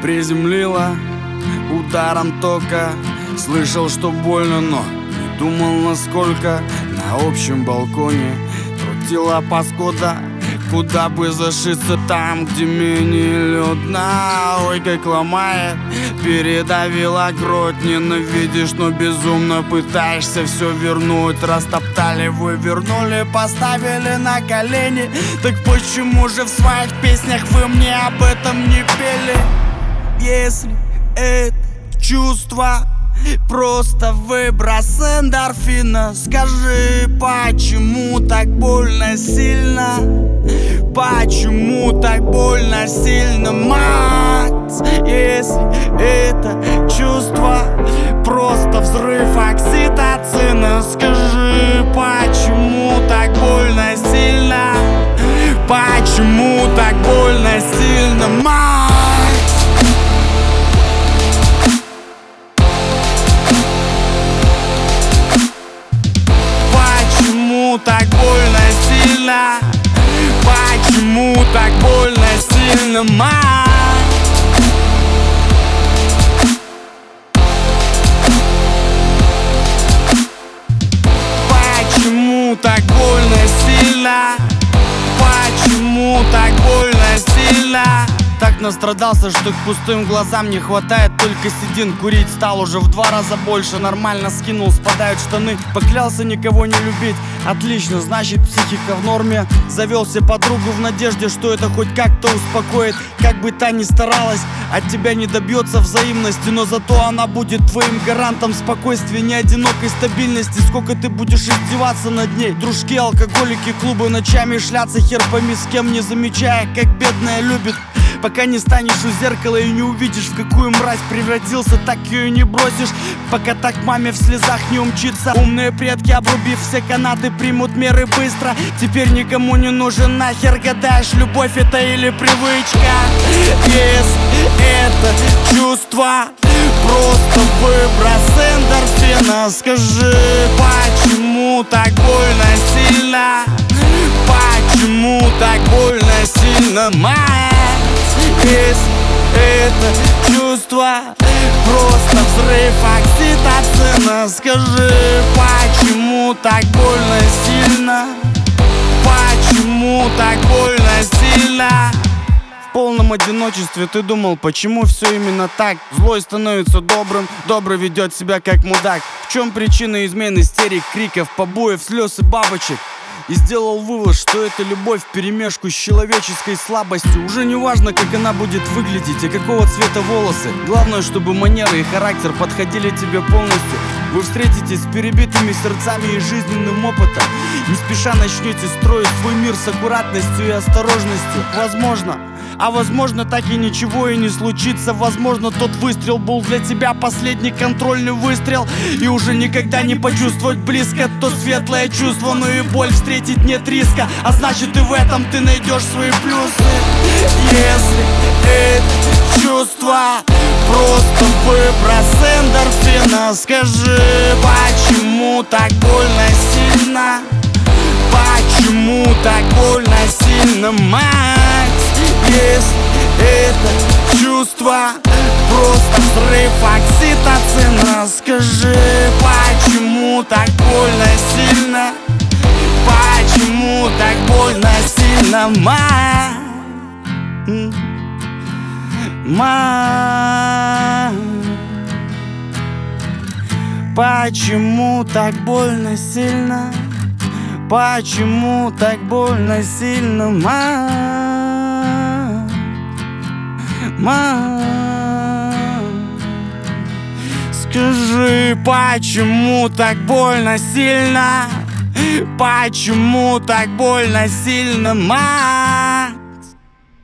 приземлила ударом тока. Слышал, что больно, но не думал насколько. На общем балконе крутила паскуда, куда бы зашиться там, где менее людно. Ой, как ломает, передавила грудь. Ненавидишь, но безумно пытаешься все вернуть. Растоптали, вывернули, поставили на колени. Так почему же в своих песнях вы мне об этом не пели? Если это чувство просто выброс эндорфина, скажи, почему так больно сильно? Почему так больно сильно, мать? Если это чувство просто взрыв окситоцина, скажи, почему так больно сильно? Почему так больно сильно, мать? Почему так больно сильно? Почему так больно сильно, мать? Почему так больно сильно? Почему так больно сильно? Так настрадался, что к пустым глазам не хватает только седин. Курить стал уже в 2 раза больше. Нормально скинул, спадают штаны. Поклялся никого не любить. Отлично, значит психика в норме. Завел себе подругу в надежде, что это хоть как-то успокоит. Как бы та ни старалась, от тебя не добьется взаимности, но зато она будет твоим гарантом спокойствия, не одинокой стабильности. Сколько ты будешь издеваться над ней? Дружки, алкоголики, клубы, ночами шляться, хер пойми с кем, не замечая, как бедная любит. Пока не станешь у зеркала и не увидишь, в какую мразь превратился, так ее и не бросишь. Пока так маме в слезах не умчится. Умные предки, обрубив все канаты, примут меры быстро. Теперь никому не нужен нахер, гадаешь, любовь это или привычка. Если это чувство просто выброс эндорфина, скажи, почему так больно сильно? Почему так больно сильно, мать? Если это чувство просто взрыв окситоцина, скажи, почему так больно сильно? Почему так больно сильно? В полном одиночестве ты думал, почему все именно так? Злой становится добрым, добрый ведет себя как мудак. В чем причина измен, истерик, криков, побоев, слез и бабочек? И сделал вывод, что это любовь вперемешку с человеческой слабостью. Уже не важно, как она будет выглядеть и какого цвета волосы. Главное, чтобы манеры и характер подходили тебе полностью. Вы встретитесь с перебитыми сердцами и жизненным опытом. Не спеша начнете строить свой мир с аккуратностью и осторожностью. Возможно, а возможно так и ничего и не случится. Возможно, тот выстрел был для тебя последний контрольный выстрел, и уже никогда не почувствовать близко то светлое чувство, но и боль встретить нет риска. А значит и в этом ты найдешь свои плюсы. Если это чувство просто выброс эндорфина, скажи, почему так больно сильно? Почему так больно сильно, мать? Если это чувство просто взрыв окситоцина, скажи, почему так больно сильно? Почему так больно сильно, мать? Мать, почему так больно сильно? Почему так больно сильно, мать? Скажи, почему так больно сильно? Почему так больно сильно, мать?